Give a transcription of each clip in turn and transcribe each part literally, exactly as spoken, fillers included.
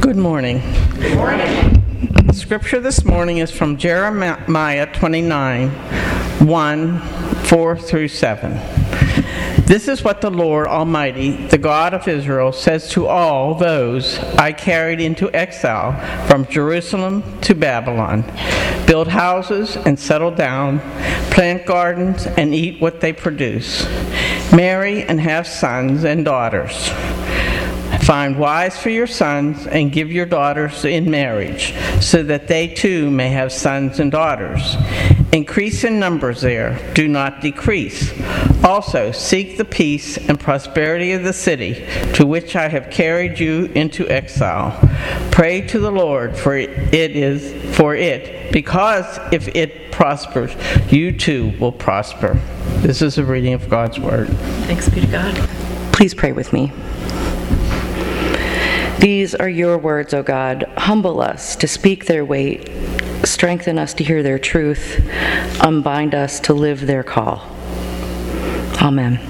Good morning. Good morning. The scripture this morning is from Jeremiah twenty-nine, one, four through seven. This is what the Lord Almighty, the God of Israel, says to all those I carried into exile from Jerusalem to Babylon. Build houses and settle down, plant gardens and eat what they produce. Marry and have sons and daughters. Find wives for your sons and give your daughters in marriage, so that they too may have sons and daughters. Increase in numbers there, do not decrease. Also, seek the peace and prosperity of the city to which I have carried you into exile. Pray to the Lord for it is for it, because if it prospers, you too will prosper. This is a reading of God's word. Thanks be to God. Please pray with me. These are your words, O God. Humble us to speak their weight. Strengthen us to hear their truth. Unbind us to live their call. Amen.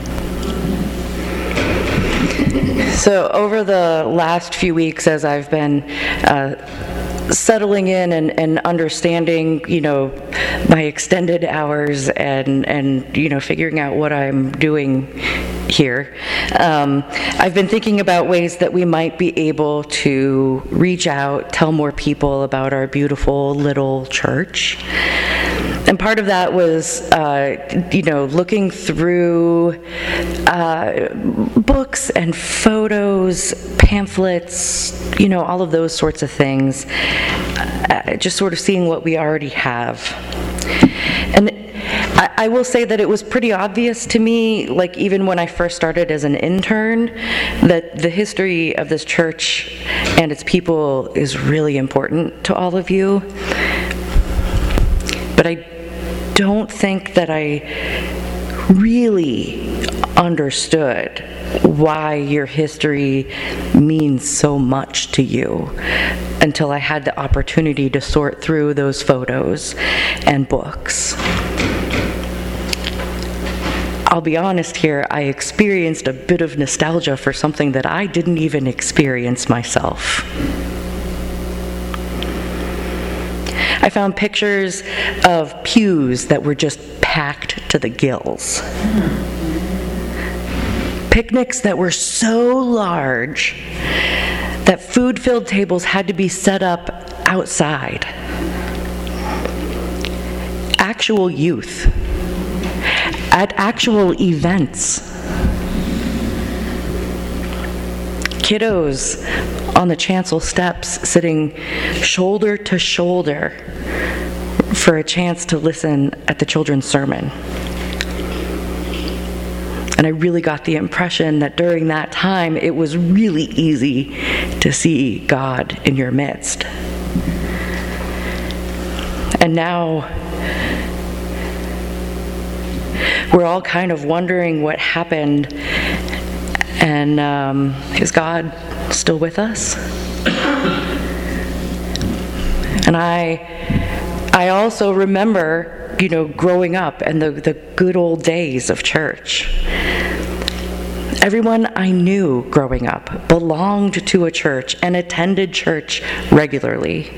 So over the last few weeks, as I've been uh, settling in and, and understanding, you know, my extended hours and, and, you know, figuring out what I'm doing here, um, I've been thinking about ways that we might be able to reach out, tell more people about our beautiful little church. And part of that was, uh, you know, looking through uh, books and photos, pamphlets, you know, all of those sorts of things, uh, just sort of seeing what we already have. And I, I will say that it was pretty obvious to me, like even when I first started as an intern, that the history of this church and its people is really important to all of you. But I don't think that I really understood why your history means so much to you until I had the opportunity to sort through those photos and books. I'll be honest here, I experienced a bit of nostalgia for something that I didn't even experience myself. I found pictures of pews that were just packed to the gills. Picnics that were so large that food-filled tables had to be set up outside. Actual youth at actual events. Kiddos on the chancel steps sitting shoulder to shoulder for a chance to listen at the children's sermon. And I really got the impression that during that time it was really easy to see God in your midst. And now we're all kind of wondering what happened, and um, is God still with us? And I, I also remember, you know, growing up and the, the good old days of church. Everyone I knew growing up belonged to a church and attended church regularly.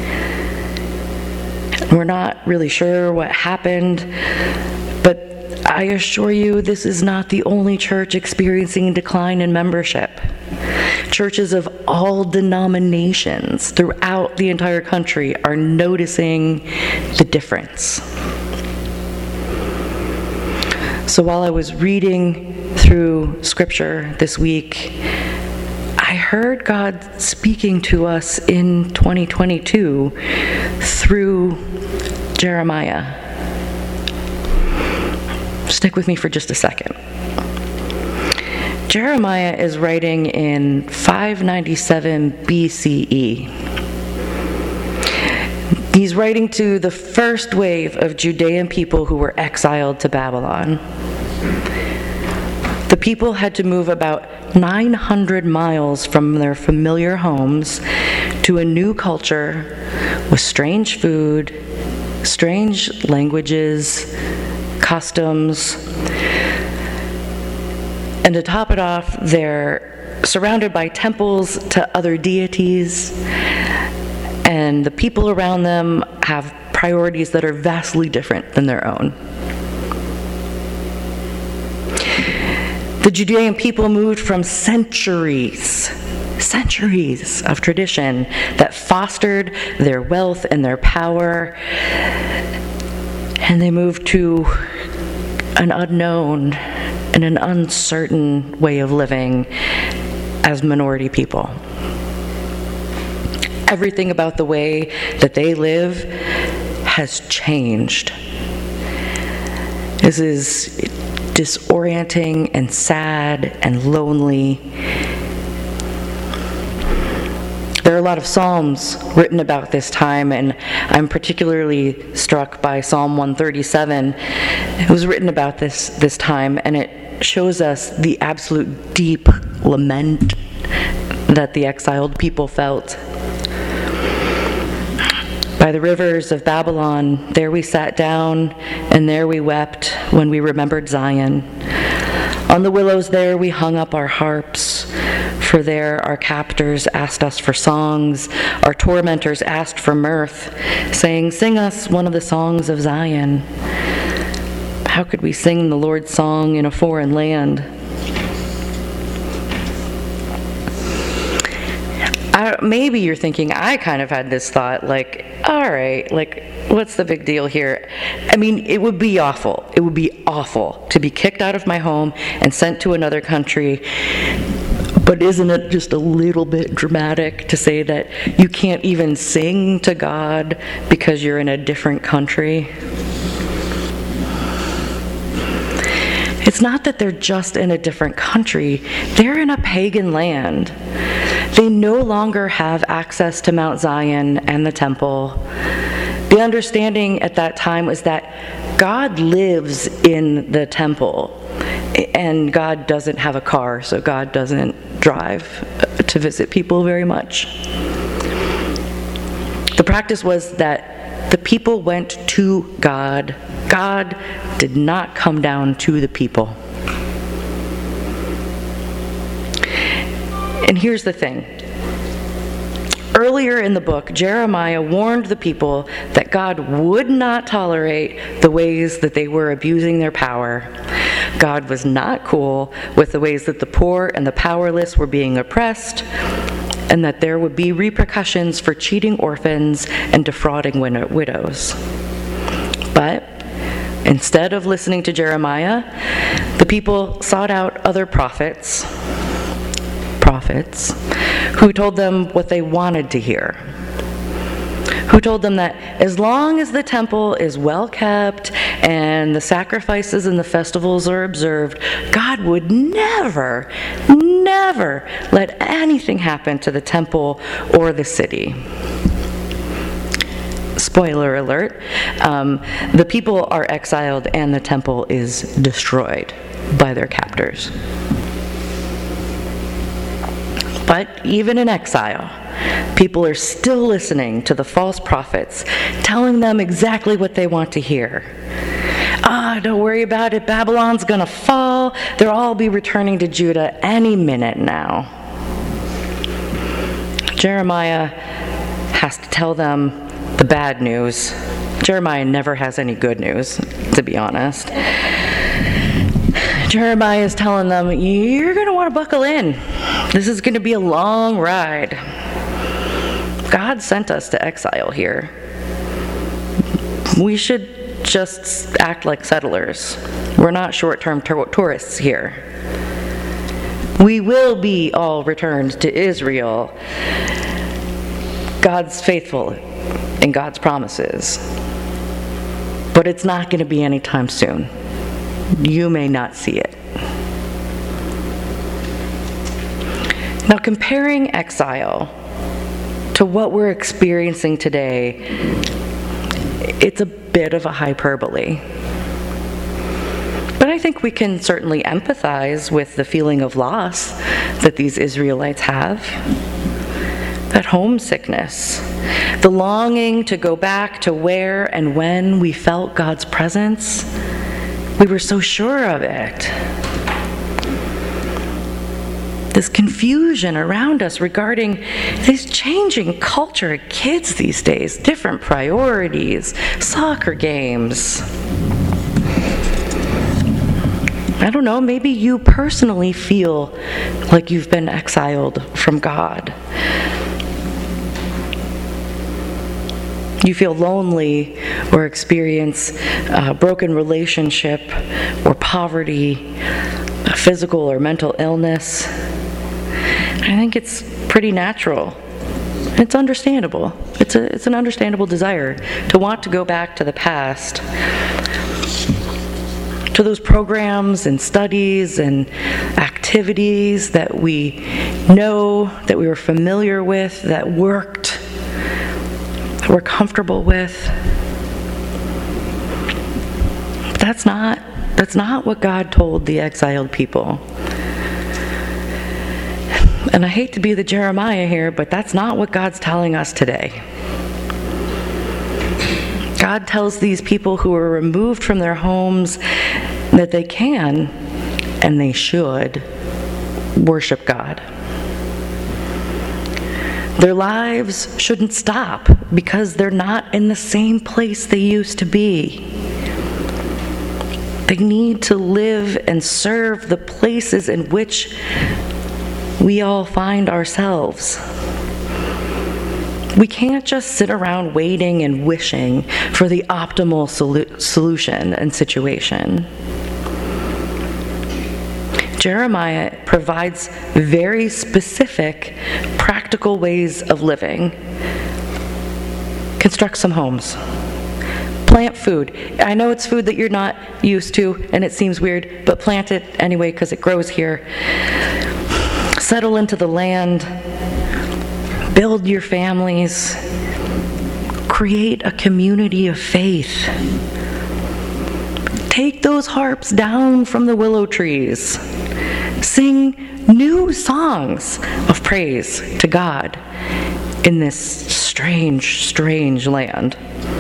We're not really sure what happened, but I assure you this is not the only church experiencing a decline in membership. Churches of all denominations throughout the entire country are noticing the difference. So while I was reading through scripture this week, I heard God speaking to us in twenty twenty-two through Jeremiah. Stick with me for just a second. Jeremiah is writing in five ninety-seven B C E. He's writing to the first wave of Judean people who were exiled to Babylon. The people had to move about nine hundred miles from their familiar homes to a new culture with strange food, strange languages, customs, and to top it off, their surrounded by temples to other deities, and the people around them have priorities that are vastly different than their own. The Judean people moved from centuries, centuries of tradition that fostered their wealth and their power, and they moved to an unknown and an uncertain way of living as minority people. Everything about the way that they live has changed. This is disorienting and sad and lonely. There are a lot of Psalms written about this time, and I'm particularly struck by Psalm one thirty-seven. It was written about this, this time, and it shows us the absolute deep lament that the exiled people felt. By the rivers of Babylon, there we sat down, and there we wept when we remembered Zion. On the willows there we hung up our harps, for there our captors asked us for songs, our tormentors asked for mirth, saying, "Sing us one of the songs of Zion." How could we sing the Lord's song in a foreign land? I, maybe you're thinking, I kind of had this thought, like, all right, like, what's the big deal here? I mean, it would be awful. It would be awful to be kicked out of my home and sent to another country. But isn't it just a little bit dramatic to say that you can't even sing to God because you're in a different country? It's not that they're just in a different country. They're in a pagan land. They no longer have access to Mount Zion and the temple. The understanding at that time was that God lives in the temple, and God doesn't have a car, so God doesn't drive to visit people very much. The practice was that the people went to God. God did not come down to the people. And here's the thing. Earlier in the book, Jeremiah warned the people that God would not tolerate the ways that they were abusing their power. God was not cool with the ways that the poor and the powerless were being oppressed, and that there would be repercussions for cheating orphans and defrauding widows. But instead of listening to Jeremiah, the people sought out other prophets, prophets, who told them what they wanted to hear. Who told them that as long as the temple is well kept and the sacrifices and the festivals are observed, God would never, never let anything happen to the temple or the city. Spoiler alert, um, the people are exiled and the temple is destroyed by their captors. But even in exile, people are still listening to the false prophets, telling them exactly what they want to hear. Ah, don't worry about it, Babylon's gonna fall. They'll all be returning to Judah any minute now. Jeremiah has to tell them the bad news. Jeremiah never has any good news, to be honest. Jeremiah is telling them, you're going to want to buckle in. This is going to be a long ride. God sent us to exile here. We should just act like settlers. We're not short-term tour- tourists here. We will be all returned to Israel. God's faithful in God's promises. But it's not going to be anytime soon. You may not see it. Now, comparing exile to what we're experiencing today, it's a bit of a hyperbole. But I think we can certainly empathize with the feeling of loss that these Israelites have. That homesickness, the longing to go back to where and when we felt God's presence. We were so sure of it. this confusion around us regarding this changing culture of kids these days, different priorities, soccer games. I don't know, maybe you personally feel like you've been exiled from God. You feel lonely or experience a broken relationship or poverty, a physical or mental illness. I think it's pretty natural. It's understandable. It's a, it's an understandable desire to want to go back to the past, to those programs and studies and activities that we know, that we were familiar with, that worked, that we're comfortable with. But that's not, that's not what God told the exiled people. And I hate to be the Jeremiah here, but that's not what God's telling us today. God tells these people who are removed from their homes that they can and they should worship God. Their lives shouldn't stop because they're not in the same place they used to be. They need to live and serve the places in which we all find ourselves. We can't just sit around waiting and wishing for the optimal solu- solution and situation. Jeremiah provides very specific, practical ways of living. Construct some homes. Plant food. I know it's food that you're not used to and it seems weird, but plant it anyway because it grows here. Settle into the land. Build your families. Create a community of faith. Take those harps down from the willow trees. Sing new songs of praise to God in this strange, strange land.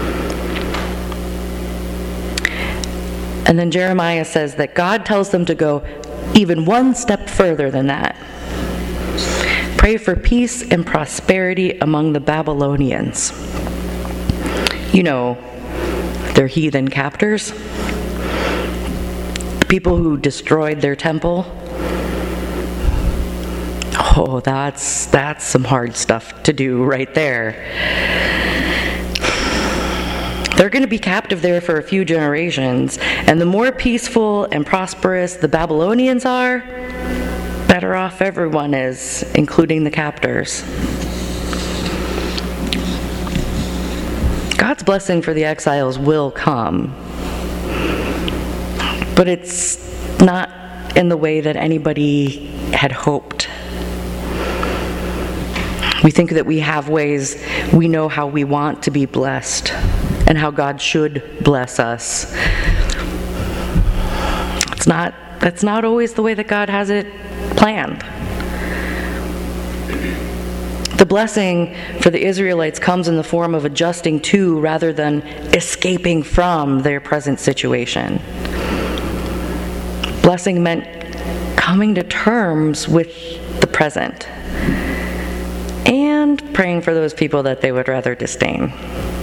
And then Jeremiah says that God tells them to go even one step further than that. Pray for peace and prosperity among the Babylonians. You know, they're heathen captors. The people who destroyed their temple. Oh, that's that's some hard stuff to do right there. They're going to be captive there for a few generations, and the more peaceful and prosperous the Babylonians are, better off everyone is, including the captors. God's blessing for the exiles will come, but it's not in the way that anybody had hoped. We think that we have ways, we know how we want to be blessed and how God should bless us. It's not, that's not always the way that God has it planned. The blessing for the Israelites comes in the form of adjusting to rather than escaping from their present situation. Blessing meant coming to terms with the present and praying for those people that they would rather disdain.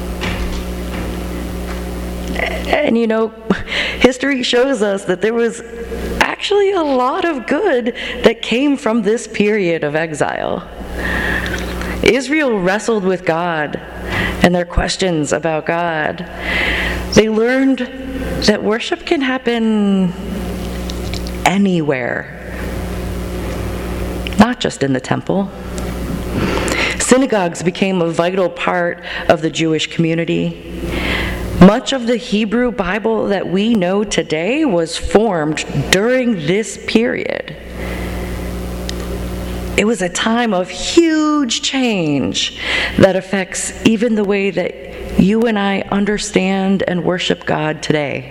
And you know, history shows us that there was actually a lot of good that came from this period of exile. Israel wrestled with God and their questions about God. They learned that worship can happen anywhere, not just in the temple. Synagogues became a vital part of the Jewish community. Much of the Hebrew Bible that we know today was formed during this period. It was a time of huge change that affects even the way that you and I understand and worship God today.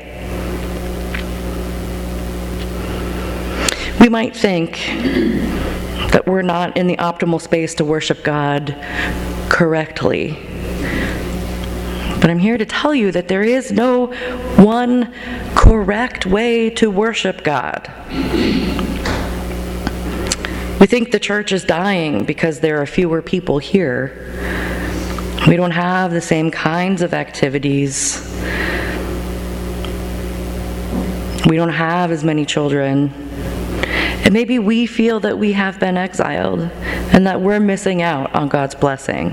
We might think that we're not in the optimal space to worship God correctly. But I'm here to tell you that there is no one correct way to worship God. We think the church is dying because there are fewer people here. We don't have the same kinds of activities. We don't have as many children. And maybe we feel that we have been exiled and that we're missing out on God's blessing.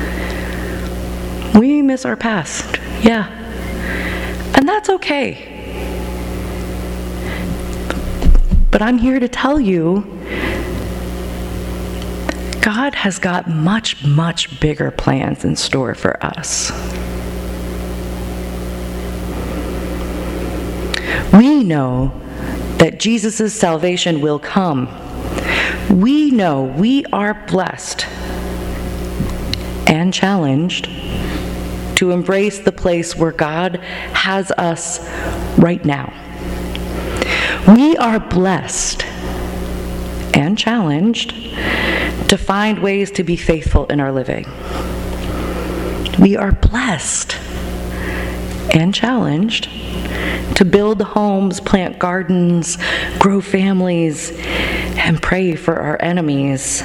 We miss our past, yeah. And that's okay. But I'm here to tell you, God has got much, much bigger plans in store for us. We know that Jesus' salvation will come. We know we are blessed and challenged to embrace the place where God has us right now. We are blessed and challenged to find ways to be faithful in our living. We are blessed and challenged to build homes, plant gardens, grow families, and pray for our enemies.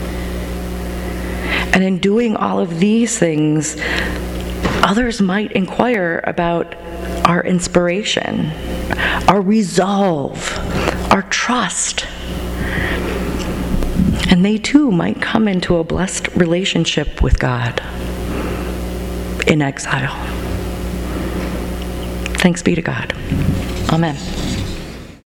And in doing all of these things, others might inquire about our inspiration, our resolve, our trust. And they too might come into a blessed relationship with God in exile. Thanks be to God. Amen.